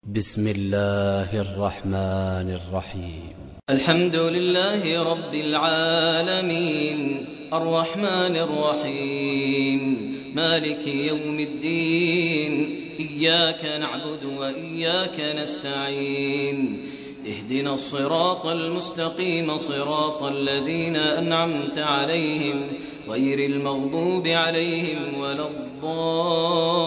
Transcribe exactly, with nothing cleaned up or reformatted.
بسم الله الرحمن الرحيم. الحمد لله رب العالمين الرحمن الرحيم مالك يوم الدين إياك نعبد وإياك نستعين اهدنا الصراط المستقيم صراط الذين أنعمت عليهم غير المغضوب عليهم ولا الضالين